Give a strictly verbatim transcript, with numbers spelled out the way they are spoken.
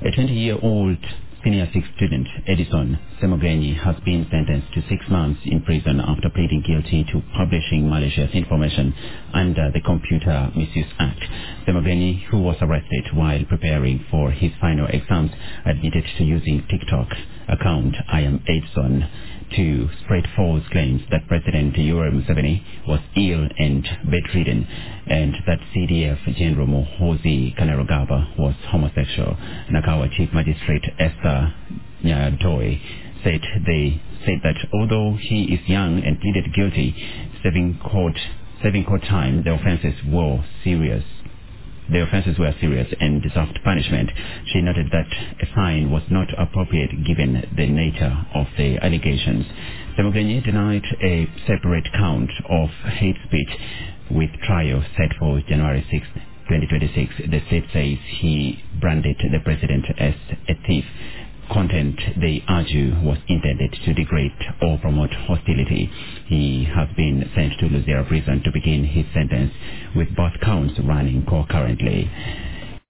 A twenty-year-old senior six student, Edison Semogenyi, has been sentenced to six months in prison after pleading guilty to publishing malicious information under the Computer Misuse Act. Semogenyi, who was arrested while preparing for his final exams, admitted to using TikTok account I Am Edison to spread false claims that President Yoweri Museveni was ill and bedridden, and that C D F General Muhoozi Kainerugaba was homosexual. Nakawa Chief Magistrate Esther Nyadoe said they said that although he is young and pleaded guilty, serving court serving court time, the offences were serious. The offences were serious and deserved punishment. She noted that a fine was not appropriate given the nature of the allegations. Semogenyi denied a separate count of hate speech with trial set for January sixth, twenty twenty-six. The state says he branded the president as a thief. Content they argue was intended to degrade or promote hostility. He has been sent to Luzera prison to begin his sentence, with both counts running concurrently.